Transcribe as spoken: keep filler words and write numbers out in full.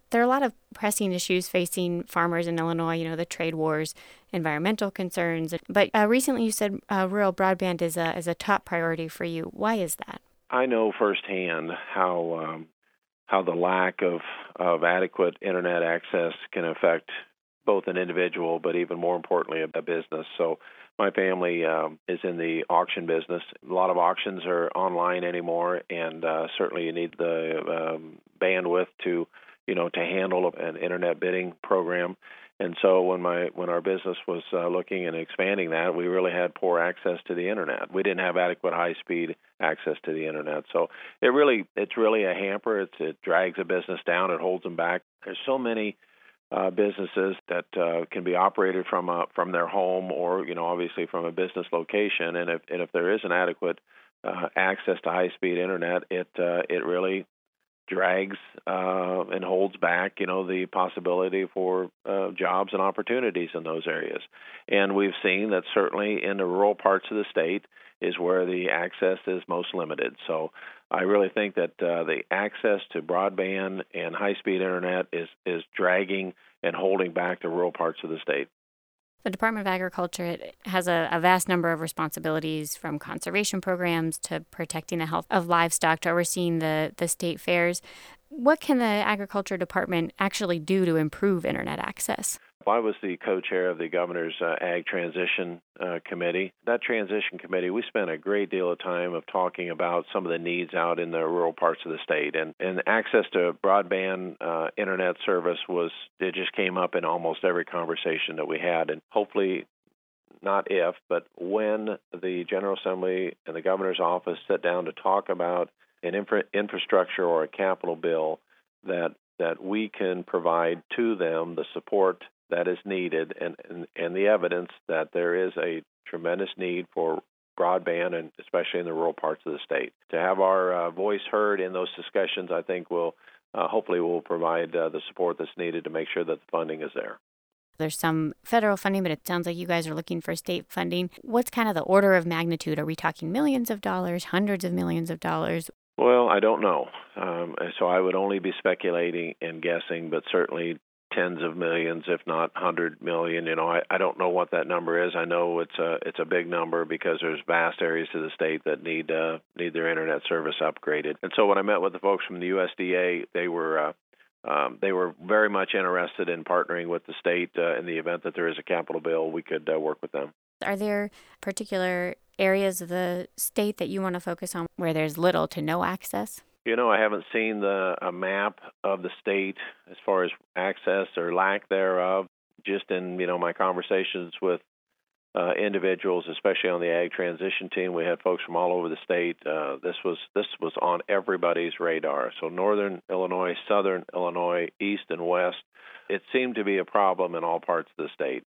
There are a lot of pressing issues facing farmers in Illinois, you know, the trade wars, environmental concerns. But uh, recently you said uh, rural broadband is a, is a top priority for you. Why is that? I know firsthand how um, how the lack of, of adequate internet access can affect both an individual, but even more importantly, a, a business. So my family um, is in the auction business. A lot of auctions are online anymore, and uh, certainly you need the um, bandwidth to, you know, to handle an internet bidding program. And so when my when our business was uh, looking and expanding that, we really had poor access to the internet. We didn't have adequate high-speed access to the internet. So it really it's really a hamper. It's, it drags a business down. It holds them back. There's so many uh, businesses that uh, can be operated from a, from their home or, you know, obviously from a business location. And if and if there isn't adequate uh, access to high-speed internet, it uh, it really drags uh, and holds back, you know, the possibility for uh, jobs and opportunities in those areas. And we've seen that certainly in the rural parts of the state is where the access is most limited. So I really think that uh, the access to broadband and high-speed internet is, is dragging and holding back the rural parts of the state. The Department of Agriculture it has a, a vast number of responsibilities, from conservation programs to protecting the health of livestock to overseeing the, the state fairs. What can the Agriculture Department actually do to improve internet access? Well, I was the co-chair of the governor's uh, Ag Transition uh, Committee. That transition committee, we spent a great deal of time of talking about some of the needs out in the rural parts of the state. And, and access to broadband uh, internet service was, it just came up in almost every conversation that we had. And hopefully, not if, but when the General Assembly and the governor's office sit down to talk about an infra- infrastructure or a capital bill, that that we can provide to them the support that is needed and, and, and the evidence that there is a tremendous need for broadband, and especially in the rural parts of the state. To have our uh, voice heard in those discussions, I think will uh, hopefully will provide uh, the support that's needed to make sure that the funding is there. There's some federal funding, but it sounds like you guys are looking for state funding. What's kind of the order of magnitude? Are we talking millions of dollars, hundreds of millions of dollars? Well, I don't know. Um, so I would only be speculating and guessing, but certainly tens of millions, if not hundred million. You know, I, I don't know what that number is. I know it's a it's a big number because there's vast areas of the state that need uh, need their internet service upgraded. And so when I met with the folks from the U S D A, they were uh, um, they were very much interested in partnering with the state uh, in the event that there is a capital bill. We could uh, work with them. Are there particular areas of the state that you want to focus on where there's little to no access? You know, I haven't seen the a map of the state as far as access or lack thereof. Just in, you know, my conversations with uh, individuals, especially on the Ag Transition team, we had folks from all over the state. Uh, this was this was on everybody's radar. So northern Illinois, southern Illinois, east and west. It seemed to be a problem in all parts of the state.